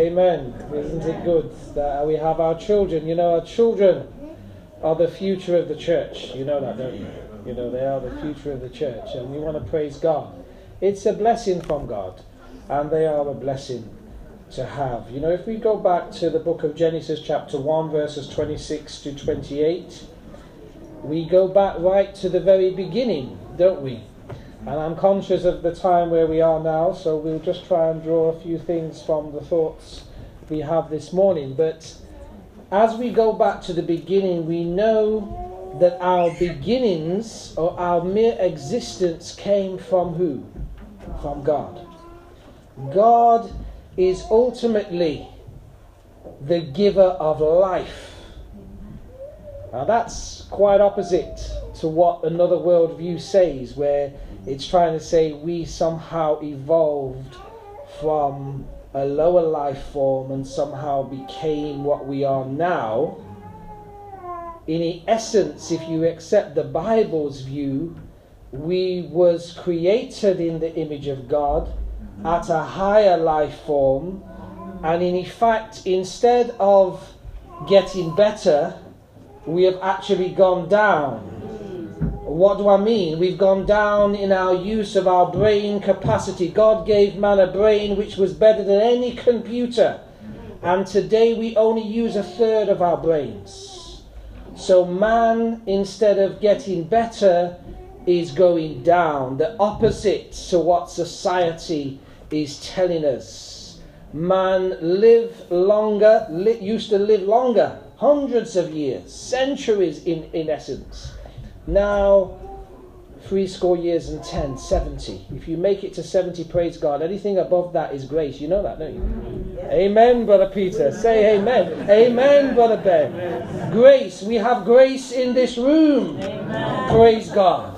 Amen. Isn't it good that we have our children? You know, our children are the future of the church. You know that, don't you? You know, they are the future of the church, and we want to praise God. It's a blessing from God, and they are a blessing to have. You know, if we go back to the book of Genesis chapter 1, verses 26 to 28, we go back right to the very beginning, don't we? And I'm conscious of the time where we are now, so we'll just try and draw a few things from the thoughts we have this morning. But as we go back to the beginning, we know that our beginnings, or our mere existence, came from who? From God. God is ultimately the giver of life. Now that's quite opposite to what another worldview says, where it's trying to say we somehow evolved from a lower life form and somehow became what we are now. In essence, if you accept the Bible's view, we was created in the image of God at a higher life form, and in fact, instead of getting better, we have actually gone down. What do I mean? We've gone down in our use of our brain capacity. God gave man a brain which was better than any computer, and today we only use a third of our brains. So man, instead of getting better, is going down, the opposite to what society is telling us. Man lived longer, used to live longer, hundreds of years, centuries in essence. Now, 70 years. If you make it to 70, praise God. Anything above that is grace. You know that, don't you? Yes. Amen, Brother Peter. Say amen. Amen, Brother Ben. Yes. Grace. We have grace in this room. Amen. Praise God.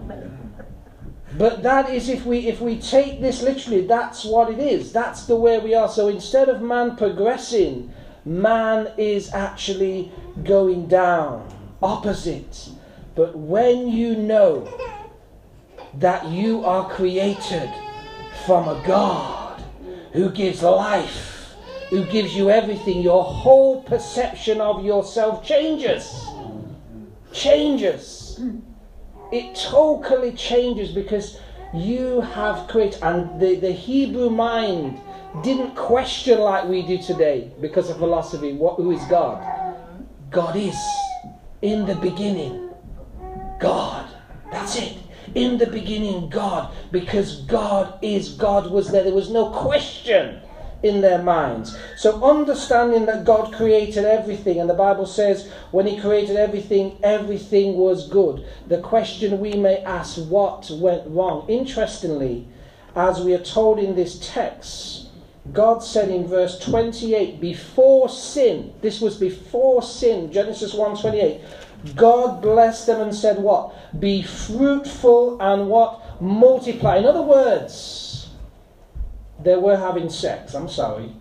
But that is, if we take this literally, that's what it is. That's the way we are. So instead of man progressing, man is actually going down. Opposite. But when you know that you are created from a God who gives life, who gives you everything, your whole perception of yourself changes. Changes. It totally changes, because you have created, and the Hebrew mind didn't question like we do today because of philosophy. Who is God? God is in the beginning. God. That's it. In the beginning, God. Because God is, God was there. There was no question in their minds. So understanding that God created everything, and the Bible says when he created everything, everything was good. The question we may ask, what went wrong? Interestingly, as we are told in this text, God said in verse 28, before sin, this was before sin, Genesis 1:28, God blessed them and said what? Be fruitful and what? Multiply. In other words, they were having sex. I'm sorry.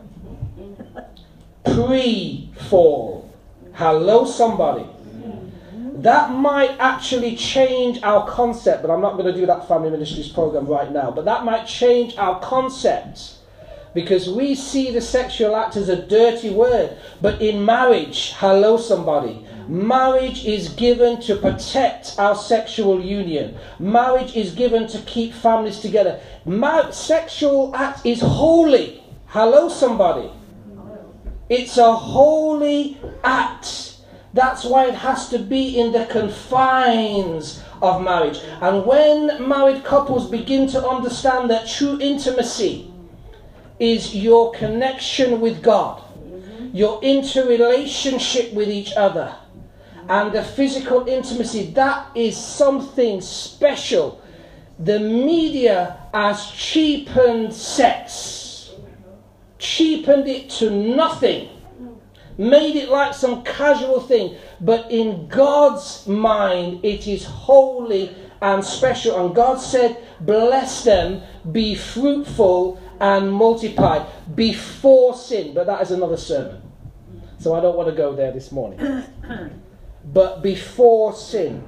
Pre-fall. Hello, somebody. That might actually change our concept, but I'm not going to do that Family Ministries program right now. But that might change our concept, because we see the sexual act as a dirty word. But in marriage, hello, somebody. Marriage is given to protect our sexual union. Marriage is given to keep families together. Sexual act is holy. Hello, somebody. It's a holy act. That's why it has to be in the confines of marriage. And when married couples begin to understand that true intimacy is your connection with God, your interrelationship with each other, and the physical intimacy, that is something special. The media has cheapened sex, cheapened it to nothing, made it like some casual thing. But in God's mind, it is holy and special. And God said, bless them, be fruitful and multiply, before sin. But that is another sermon, so I don't want to go there this morning. But before sin,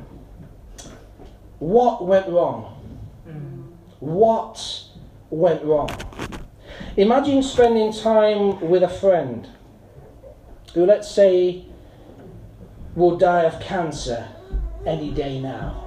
what went wrong? What went wrong? Imagine spending time with a friend who, let's say, will die of cancer any day now.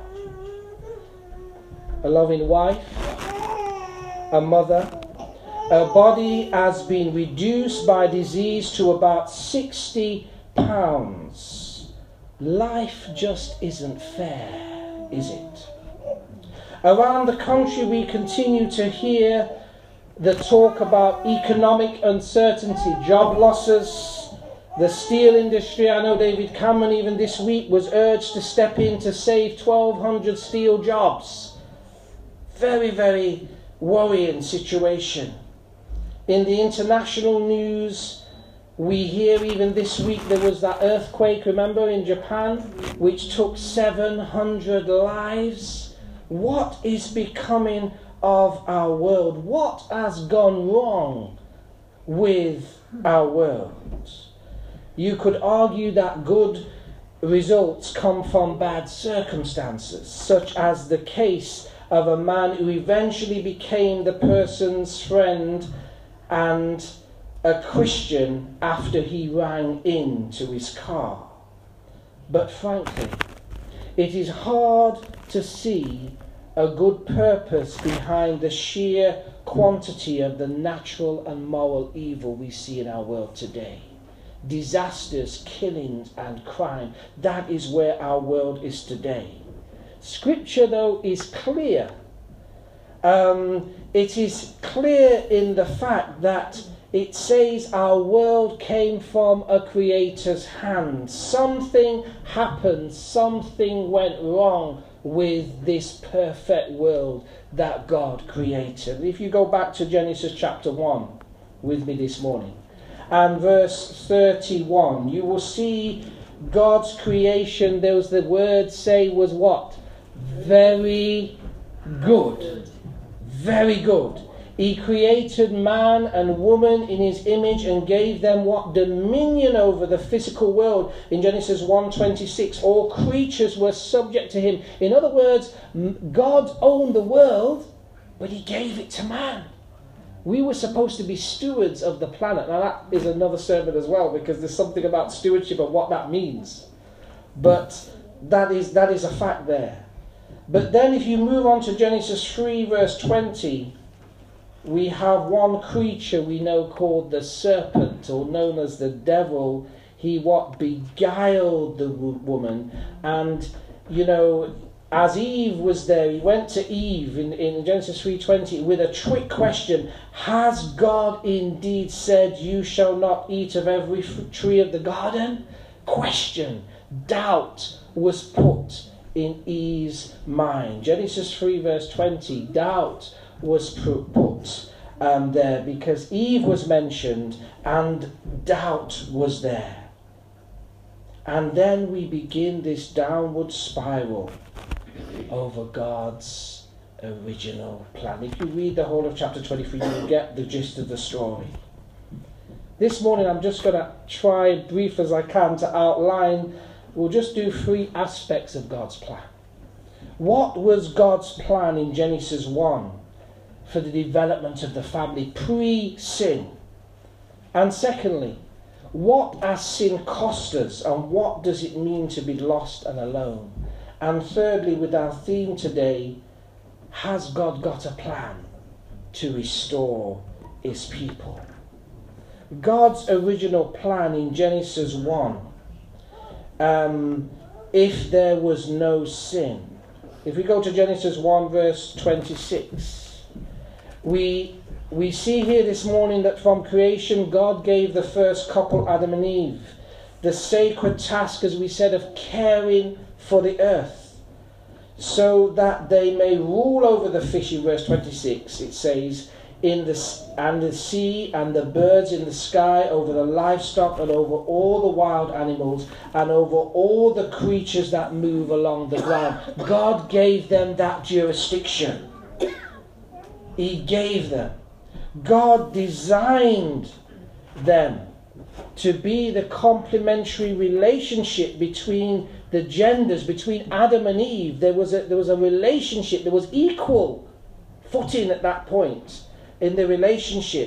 A loving wife, a mother. Her body has been reduced by disease to about 60 pounds. Life just isn't fair, is it? Around the country we continue to hear the talk about economic uncertainty, job losses, the steel industry. I know David Cameron even this week was urged to step in to save 1,200 steel jobs. Very, very worrying situation. In the international news, we hear even this week there was that earthquake, remember, in Japan, which took 700 lives. What is becoming of our world? What has gone wrong with our world? You could argue that good results come from bad circumstances, such as the case of a man who eventually became the person's friend and a Christian after he rang into his car. But frankly, it is hard to see a good purpose behind the sheer quantity of the natural and moral evil we see in our world today. Disasters, killings and crime. That is where our world is today. Scripture, though, is clear. It is clear in the fact that it says our world came from a creator's hand. Something happened, something went wrong with this perfect world that God created. If you go back to Genesis chapter 1 with me this morning, and verse 31, you will see God's creation, there was the word say was what? Very good. Very good. He created man and woman in his image and gave them what? Dominion over the physical world. In Genesis 1:26, all creatures were subject to him. In other words, God owned the world, but he gave it to man. We were supposed to be stewards of the planet. Now that is another sermon as well, because there's something about stewardship and what that means. But that is a fact there. But then if you move on to Genesis 3 verse 20, we have one creature we know called the serpent, or known as the devil. He beguiled the woman. And, as Eve was there, he went to Eve in Genesis 3:20 with a trick question. Has God indeed said, you shall not eat of every tree of the garden? Question. Doubt was put in Eve's mind. Genesis 3 verse 20. Doubt was put there because Eve was mentioned and doubt was there. And then we begin this downward spiral over God's original plan. If you read the whole of chapter 23, you'll get the gist of the story. This morning I'm just going to try, brief as I can, to outline. We'll just do 3 aspects of God's plan. What was God's plan in Genesis 1 for the development of the family pre-sin? And secondly, what has sin cost us, and what does it mean to be lost and alone? And thirdly, with our theme today, has God got a plan to restore his people? God's original plan in Genesis 1, if there was no sin. If we go to Genesis 1 verse 26, we see here this morning that from creation God gave the first couple, Adam and Eve, the sacred task, as we said, of caring for the earth, so that they may rule over the fish. In verse 26 it says, and the sea and the birds in the sky, over the livestock and over all the wild animals and over all the creatures that move along the ground. God gave them that jurisdiction. He gave them. God designed them to be the complementary relationship between the genders, between Adam and Eve. There was a relationship. There was equal footing at that point in the relationship.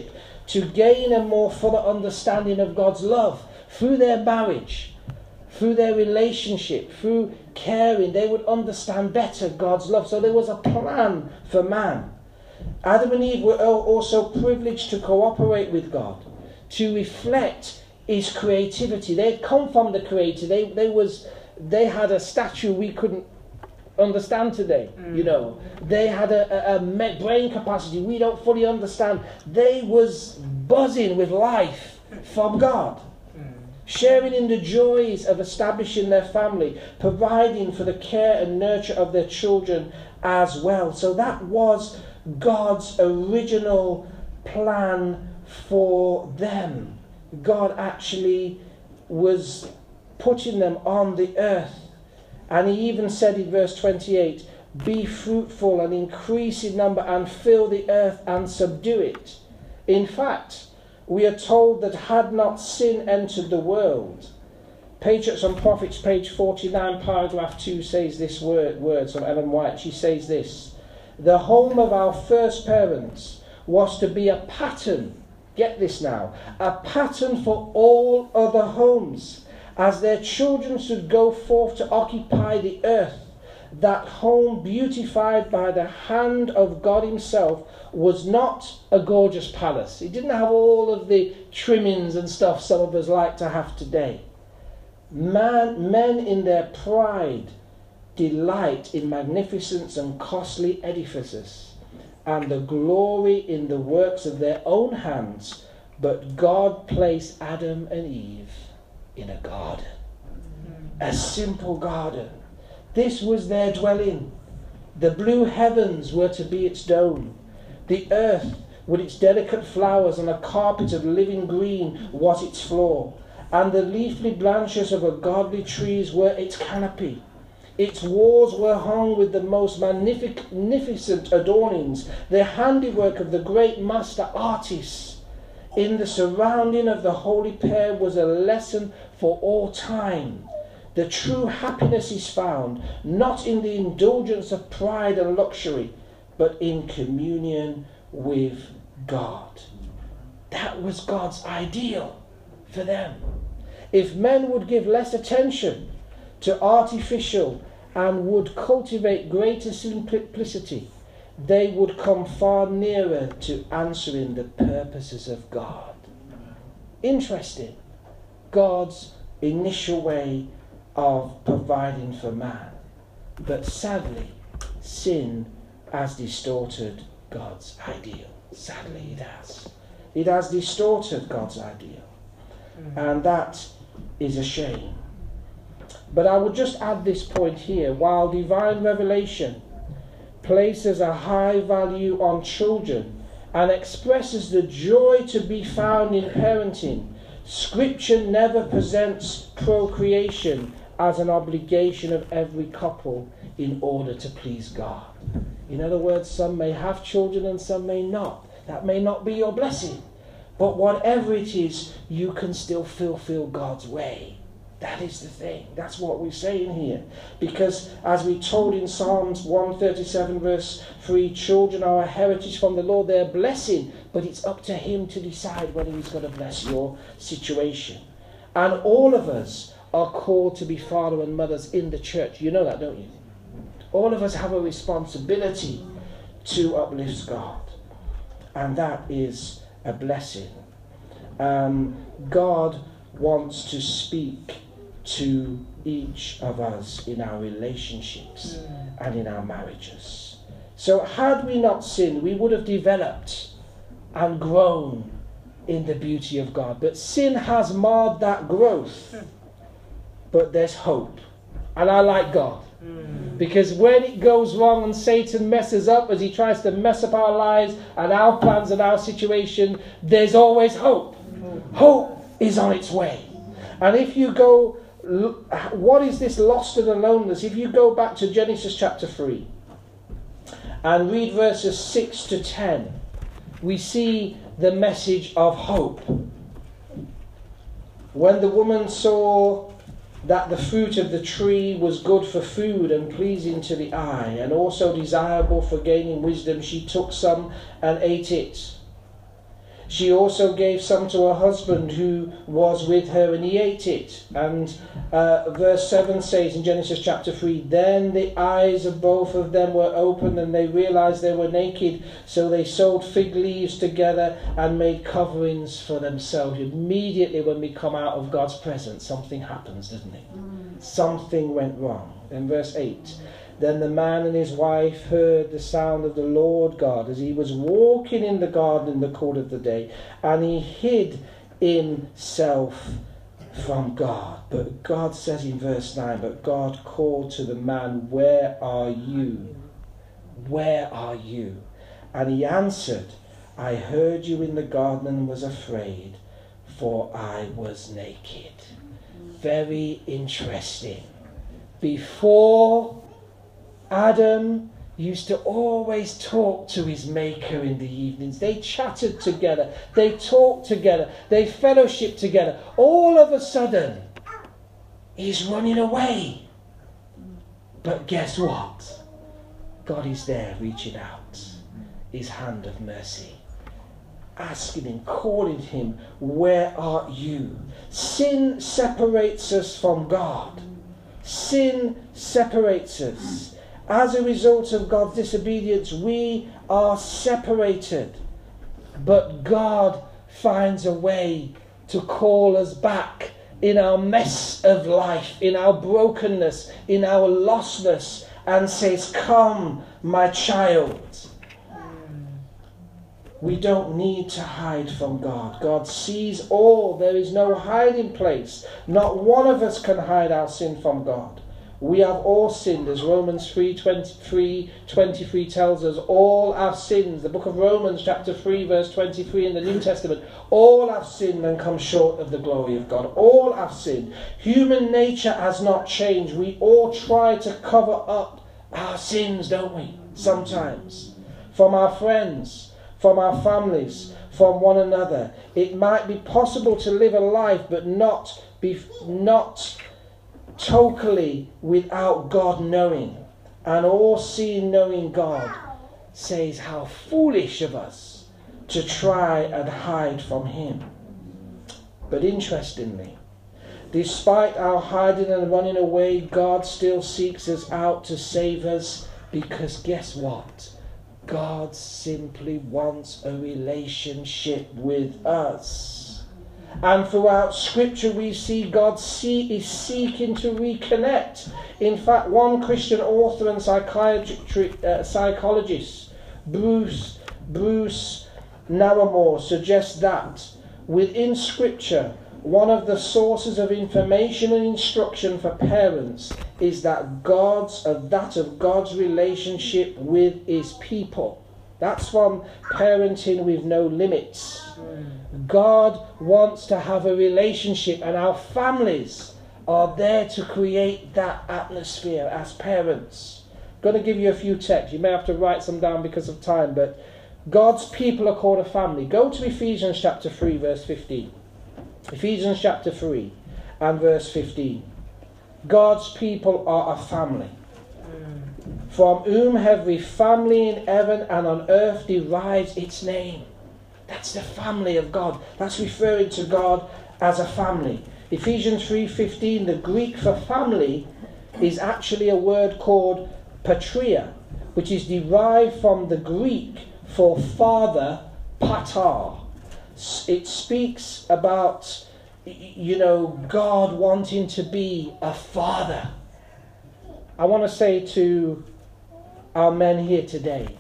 to gain a more fuller understanding of God's love through their marriage, through their relationship, through caring. They would understand better God's love. So there was a plan for man. Adam and Eve were also privileged to cooperate with God, to reflect his creativity. They had come from the Creator. They had a stature we couldn't understand today. You know, they had a brain capacity we don't fully understand. They was buzzing with life from God, sharing in the joys of establishing their family, providing for the care and nurture of their children as well. So that was God's original plan for them. God actually was putting them on the earth. And he even said in verse 28, be fruitful and increase in number and fill the earth and subdue it. In fact, we are told that had not sin entered the world, Patriots and Prophets, page 49, paragraph 2 says this words from Ellen White. She says this: the home of our first parents was to be a pattern, get this now, a pattern for all other homes, as their children should go forth to occupy the earth. That home, beautified by the hand of God himself, was not a gorgeous palace. It didn't have all of the trimmings and stuff some of us like to have today. Men in their pride delight in magnificence and costly edifices, and the glory in the works of their own hands. But God placed Adam and Eve in a garden, a simple garden. This was their dwelling. The blue heavens were to be its dome. The earth, with its delicate flowers and a carpet of living green, was its floor. And the leafy branches of a godly trees were its canopy. Its walls were hung with the most magnificent adornings, the handiwork of the great master artists. In the surrounding of the holy pair was a lesson for all time. The true happiness is found not in the indulgence of pride and luxury, but in communion with God. That was God's ideal for them. If men would give less attention to artificial and would cultivate greater simplicity, they would come far nearer to answering the purposes of God. Interesting. God's initial way of providing for man. But sadly, sin has distorted God's ideal. Sadly, it has. It has distorted God's ideal. And that is a shame. But I would just add this point here. While divine revelation places a high value on children and expresses the joy to be found in parenting, Scripture never presents procreation as an obligation of every couple in order to please God. In other words, some may have children and some may not. That may not be your blessing. But whatever it is, you can still fulfill God's way. That is the thing. That's what we're saying here. Because as we told in Psalms 137 verse 3, children are a heritage from the Lord, they're a blessing, but it's up to him to decide whether he's going to bless your situation. And all of us are called to be father and mothers in the church. You know that, don't you? All of us have a responsibility to uplift God. And that is a blessing. God wants to speak to each of us in our relationships and in our marriages. So had we not sinned, we would have developed and grown in the beauty of God. But sin has marred that growth. But there's hope. And I like God. Because when it goes wrong and Satan messes up as he tries to mess up our lives and our plans and our situation, there's always hope. Hope is on its way. And if you go, what is this lost and aloneness? If you go back to Genesis chapter 3 and read verses 6 to 10, we see the message of hope. When the woman saw that the fruit of the tree was good for food and pleasing to the eye, and also desirable for gaining wisdom, she took some and ate it. She also gave some to her husband who was with her, and he ate it. And verse 7 says in Genesis chapter 3, then the eyes of both of them were opened, and they realized they were naked. So they sewed fig leaves together and made coverings for themselves. Immediately when we come out of God's presence, something happens, doesn't it? Something went wrong. In verse 8, then the man and his wife heard the sound of the Lord God as he was walking in the garden in the cool of the day, and he hid himself from God. But God says in verse 9, but God called to the man, where are you? Where are you? And he answered, I heard you in the garden and was afraid, for I was naked. Very interesting. Before, Adam used to always talk to his maker in the evenings. They chatted together. They talked together. They fellowshiped together. All of a sudden, he's running away. But guess what? God is there reaching out his hand of mercy, asking him, calling him, where are you? Sin separates us from God. Sin separates us. As a result of God's disobedience, we are separated. But God finds a way to call us back in our mess of life, in our brokenness, in our lostness, and says, come, my child. We don't need to hide from God. God sees all. There is no hiding place. Not one of us can hide our sin from God. We have all sinned, as Romans 3:23 tells us. All have sinned. The book of Romans chapter 3 verse 23 in the New Testament. All have sinned and come short of the glory of God. All have sinned. Human nature has not changed. We all try to cover up our sins, don't we? Sometimes. From our friends, from our families, from one another. It might be possible to live a life but not totally without God knowing. And all-seeing, knowing God says how foolish of us to try and hide from him. But interestingly, despite our hiding and running away, God still seeks us out to save us, because guess what? God simply wants a relationship with us. And throughout Scripture we see God is seeking to reconnect. In fact, one Christian author and psychologist, Bruce Narramore, suggests that within Scripture, one of the sources of information and instruction for parents is that of God's relationship with his people. That's from Parenting with No Limits. God wants to have a relationship, and our families are there to create that atmosphere as parents. I'm going to give you a few texts. You may have to write some down because of time, but God's people are called a family. Go to Ephesians chapter 3 verse 15. Ephesians chapter 3 and verse 15. God's people are a family, from whom every family in heaven and on earth derives its name. That's the family of God. That's referring to God as a family. Ephesians 3:15, the Greek for family is actually a word called patria, which is derived from the Greek for father, pater. It speaks about, God wanting to be a father. I want to say to our men here today,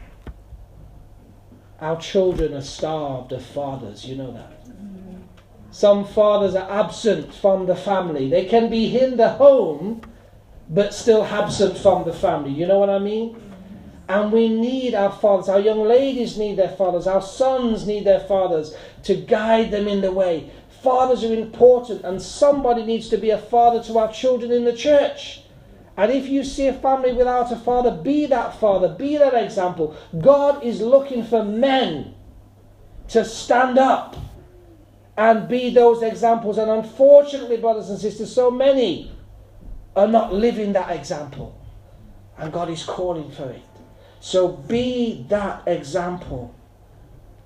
our children are starved of fathers, you know that. Some fathers are absent from the family. They can be in the home, but still absent from the family. You know what I mean? And we need our fathers. Our young ladies need their fathers. Our sons need their fathers to guide them in the way. Fathers are important, and somebody needs to be a father to our children in the church. And if you see a family without a father, be that father, be that example. God is looking for men to stand up and be those examples. And unfortunately, brothers and sisters, so many are not living that example. And God is calling for it. So be that example.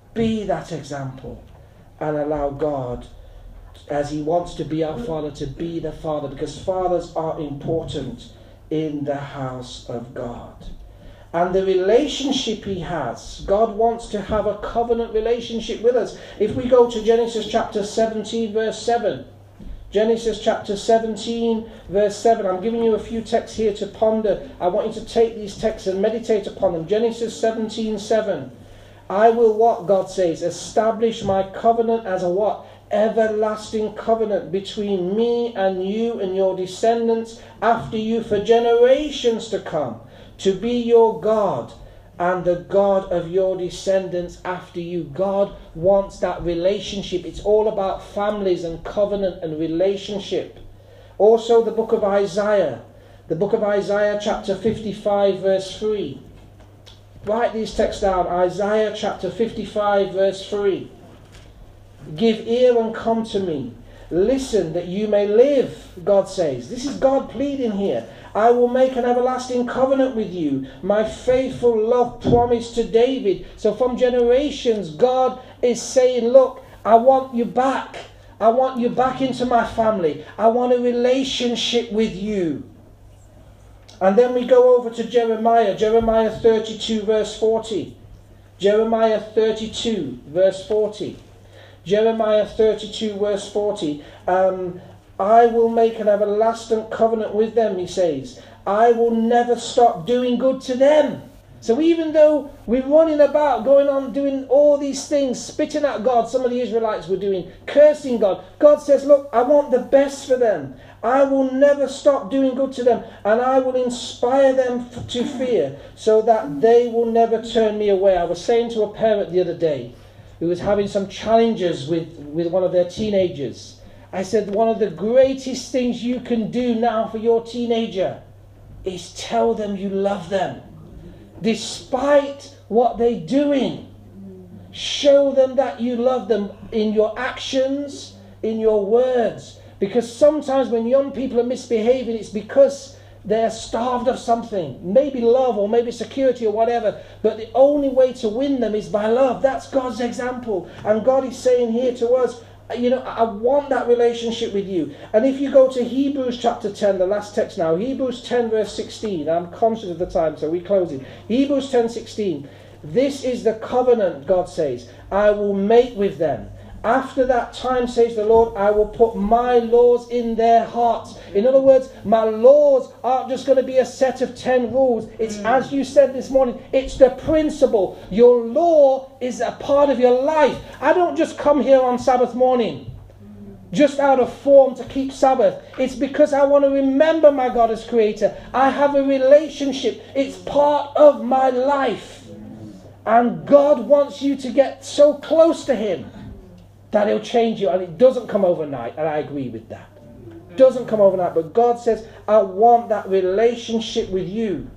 Be that example and allow God, as he wants to be our Father, to be the Father, because fathers are important in the house of God. And the relationship he has, God wants to have a covenant relationship with us. If we go to Genesis chapter 17 verse 7, Genesis chapter 17 verse 7, I'm giving you a few texts here to ponder. I want you to take these texts and meditate upon them. Genesis 17:7. I will, what God says, establish my covenant as a what? Everlasting covenant between me and you and your descendants after you for generations to come, to be your God and the God of your descendants after you. God wants that relationship. It's all about families and covenant and relationship. Also the book of Isaiah. The book of Isaiah chapter 55 verse 3. Write these texts down. Isaiah chapter 55 verse 3. Give ear and come to me. Listen that you may live, God says. This is God pleading here. I will make an everlasting covenant with you. My faithful love promised to David. So from generations, God is saying, look, I want you back. I want you back into my family. I want a relationship with you. And then we go over to Jeremiah. Jeremiah 32 verse 40. Jeremiah 32 verse 40. Jeremiah 32 verse 40. I will make an everlasting covenant with them, he says. I will never stop doing good to them. So even though we're running about, going on doing all these things, spitting at God, some of the Israelites were doing, cursing God, God says, look, I want the best for them. I will never stop doing good to them, and I will inspire them to fear, so that they will never turn me away. I was saying to a parent the other day, who was having some challenges with one of their teenagers. I said, one of the greatest things you can do now for your teenager is tell them you love them. Despite what they're doing, show them that you love them in your actions, in your words. Because sometimes when young people are misbehaving, it's because they're starved of something. Maybe love or maybe security or whatever. But the only way to win them is by love. That's God's example. And God is saying here to us, you know, I want that relationship with you. And if you go to Hebrews chapter 10, the last text now, Hebrews 10 verse 16. I'm conscious of the time, so we close it. Hebrews 10:16. This is the covenant, God says, I will make with them. After that time, says the Lord, I will put my laws in their hearts. In other words, my laws aren't just going to be a set of 10 rules. It's, as you said this morning, it's the principle. Your law is a part of your life. I don't just come here on Sabbath morning just out of form to keep Sabbath. It's because I want to remember my God as creator. I have a relationship. It's part of my life. And God wants you to get so close to him that he'll change you, and it doesn't come overnight, and I agree with that. It doesn't come overnight, but God says, I want that relationship with you.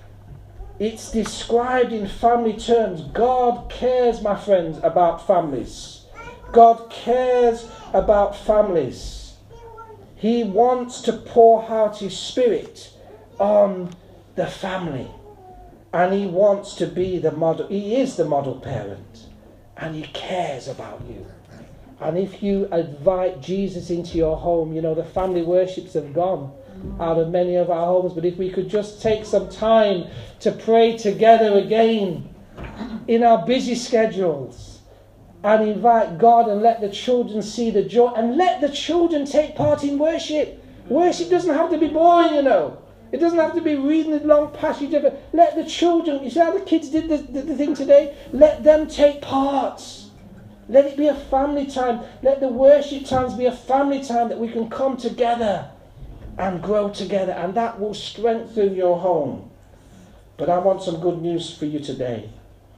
It's described in family terms. God cares, my friends, about families. God cares about families. He wants to pour out his Spirit on the family, and he wants to be the model. He is the model parent, and he cares about you. And if you invite Jesus into your home, you know, the family worships have gone out of many of our homes. But if we could just take some time to pray together again in our busy schedules and invite God and let the children see the joy and let the children take part in worship. Worship doesn't have to be boring, you know. It doesn't have to be reading a long passage of it. Let the children, you see how the kids did the thing today? Let them take part. Let it be a family time. Let the worship times be a family time that we can come together and grow together. And that will strengthen your home. But I want some good news for you today.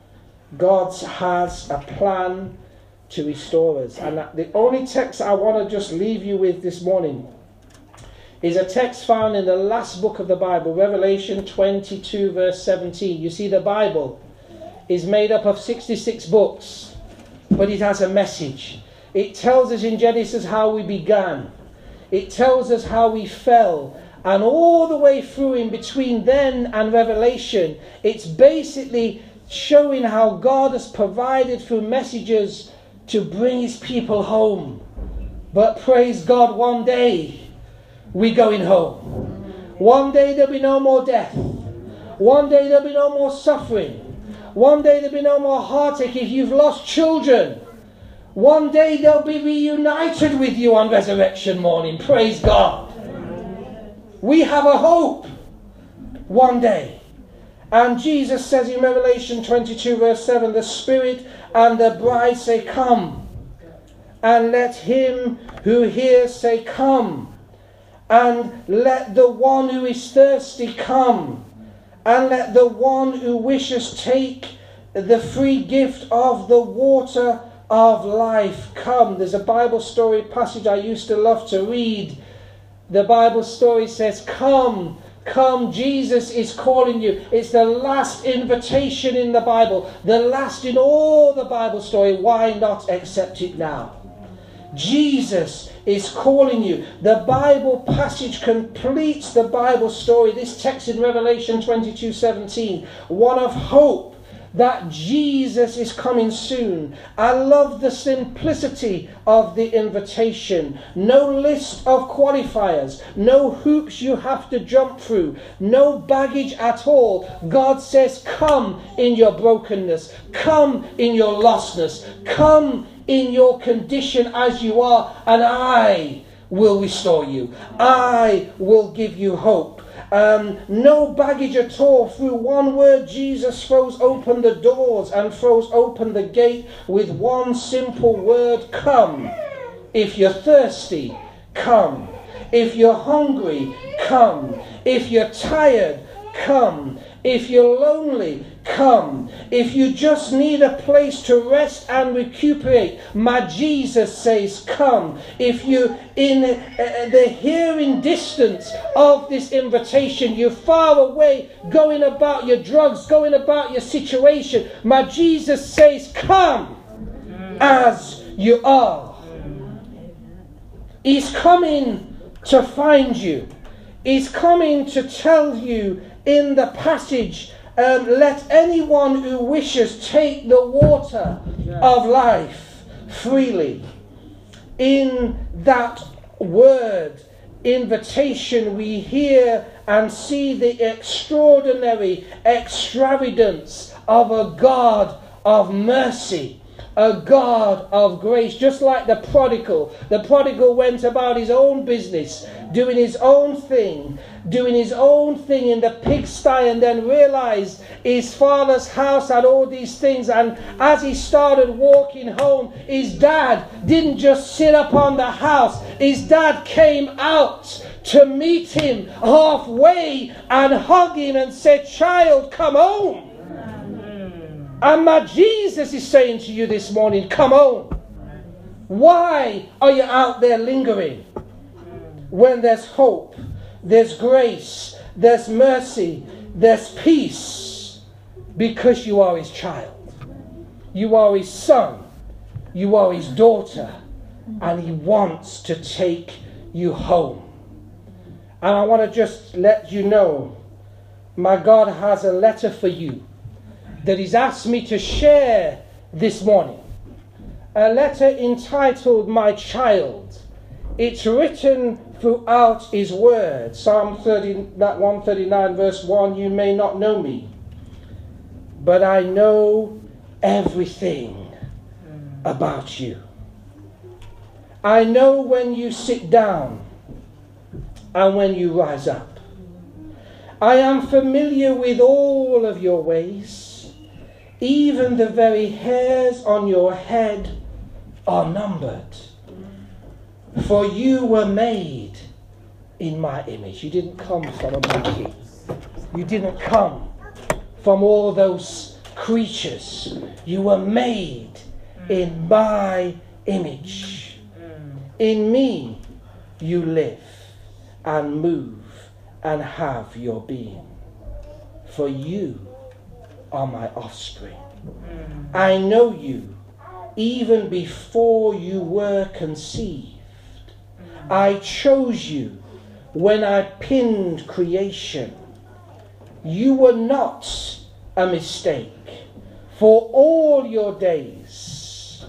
God has a plan to restore us. And the only text I want to just leave you with this morning is a text found in the last book of the Bible, Revelation 22 verse 17. You see, the Bible is made up of 66 books. But it has a message. It tells us in Genesis how we began. It tells us how we fell. And all the way through in between then and Revelation, it's basically showing how God has provided through messages to bring his people home. But praise God, one day we're going home. One day there'll be no more death. One day there'll be no more suffering. One day there'll be no more heartache if you've lost children. One day they'll be reunited with you on resurrection morning. Praise God. We have a hope. One day. And Jesus says in Revelation 22 verse 7, the Spirit and the bride say, come. And let him who hears say, come. And let the one who is thirsty come. And let the one who wishes take the free gift of the water of life come. There's a Bible story passage I used to love to read. The Bible story says, come, come, Jesus is calling you. It's the last invitation in the Bible, the last in all the Bible story. Why not accept it now? Jesus is calling you. The Bible passage completes the Bible story. This text in Revelation 22:17, one of hope that Jesus is coming soon. I love the simplicity of the invitation. No list of qualifiers, no hoops you have to jump through, no baggage at all. God says, come in your brokenness, come in your lostness, come in your condition as you are, and I will restore you. I will give you hope. No baggage at all. Through one word, Jesus throws open the doors and throws open the gate with one simple word, come. If you're thirsty, come. If you're hungry, come. If you're tired, come. If you're lonely, come. If you just need a place to rest and recuperate, my Jesus says, come. If you're in the hearing distance of this invitation, you're far away, going about your drugs, going about your situation, my Jesus says, come as you are. He's coming to find you. He's coming to tell you in the passage, let anyone who wishes take the water of life freely. In that word, invitation, we hear and see the extraordinary extravagance of a God of mercy. A God of grace, just like the prodigal. The prodigal went about his own business, doing his own thing in the pigsty, and then realized his father's house had all these things. And as he started walking home, his dad didn't just sit up on the house. His dad came out to meet him halfway and hug him and said, child, come home. And my Jesus is saying to you this morning, come home. Why are you out there lingering when there's hope, there's grace, there's mercy, there's peace? Because you are his child. You are his son. You are his daughter. And he wants to take you home. And I want to just let you know, my God has a letter for you that he's asked me to share this morning. A letter entitled, My Child. It's written throughout his word. Psalm 139 verse 1, you may not know me, but I know everything about you. I know when you sit down and when you rise up. I am familiar with all of your ways. Even the very hairs on your head are numbered. For you were made in my image. You didn't come from a monkey. You didn't come from all those creatures. You were made in my image. In me you live and move and have your being. For you are my offspring. I know you even before you were conceived. I chose you when I pinned creation. You were not a mistake. For all your days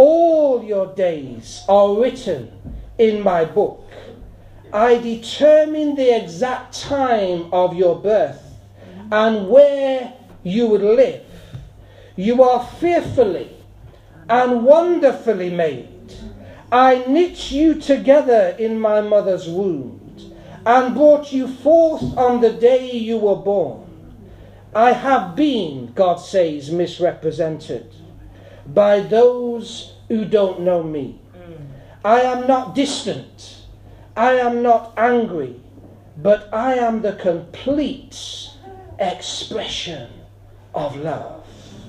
are written in my book. I determine the exact time of your birth and where you would live. You are fearfully and wonderfully made. I knit you together in my mother's womb and brought you forth on the day you were born. I have been, God says, misrepresented by those who don't know me. I am not distant. I am not angry, but I am the complete expression of love.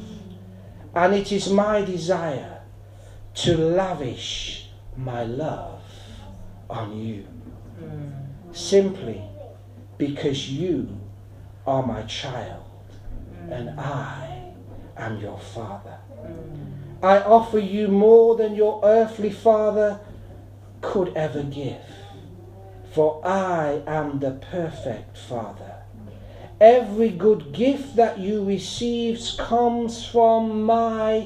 And it is my desire to lavish my love on you. Simply because you are my child and I am your father. I offer you more than your earthly father could ever give. For I am the perfect Father. Every good gift that you receive comes from my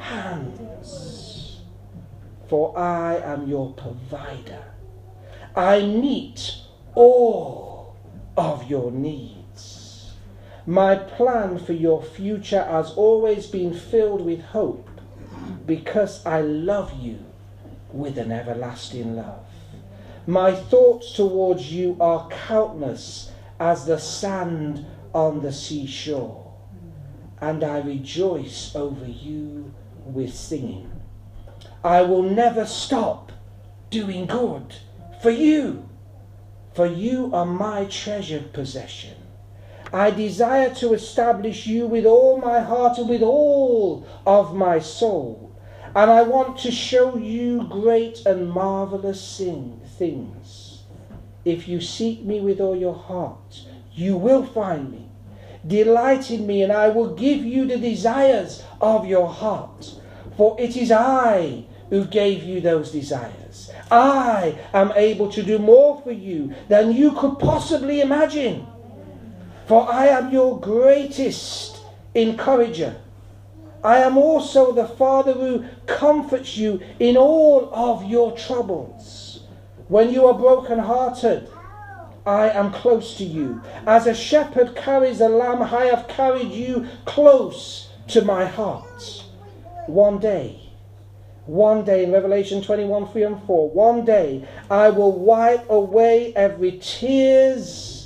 hands. For I am your provider. I meet all of your needs. My plan for your future has always been filled with hope because I love you with an everlasting love. My thoughts towards you are countless as the sand on the seashore, and I rejoice over you with singing. I will never stop doing good for you are my treasured possession. I desire to establish you with all my heart and with all of my soul. And I want to show you great and marvelous things. If you seek me with all your heart, you will find me. Delight in me, and I will give you the desires of your heart. For it is I who gave you those desires. I am able to do more for you than you could possibly imagine. For I am your greatest encourager. I am also the Father who comforts you in all of your troubles. When you are broken-hearted, I am close to you. As a shepherd carries a lamb, I have carried you close to my heart. One day, in Revelation 21:3-4, one day I will wipe away every tear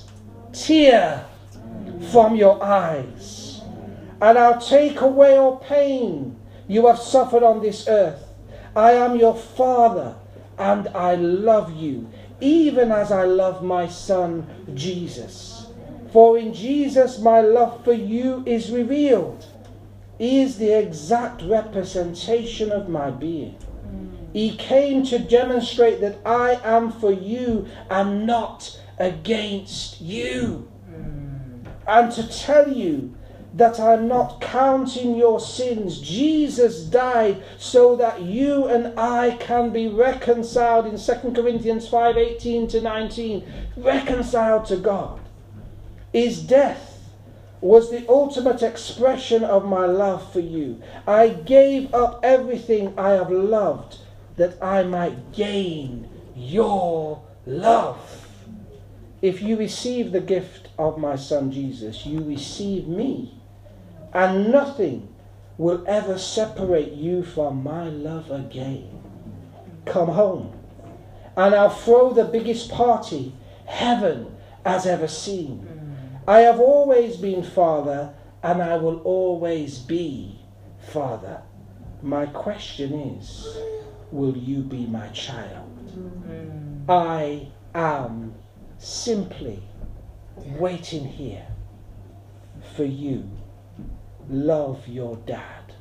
from your eyes. And I'll take away all pain you have suffered on this earth. I am your Father, and I love you, even as I love my Son, Jesus. For in Jesus my love for you is revealed. He is the exact representation of my being. He came to demonstrate that I am for you and not against you. And to tell you that I'm not counting your sins. Jesus died so that you and I can be reconciled in 2 Corinthians 5:18-19. Reconciled to God. His death was the ultimate expression of my love for you. I gave up everything I have loved that I might gain your love. If you receive the gift of my Son Jesus, you receive me. And nothing will ever separate you from my love again. Come home, and I'll throw the biggest party heaven has ever seen. I have always been Father, and I will always be Father. My question is, will you be my child? I am simply waiting here for you. Love your dad,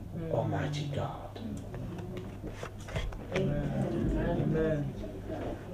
Almighty God. Amen. Amen.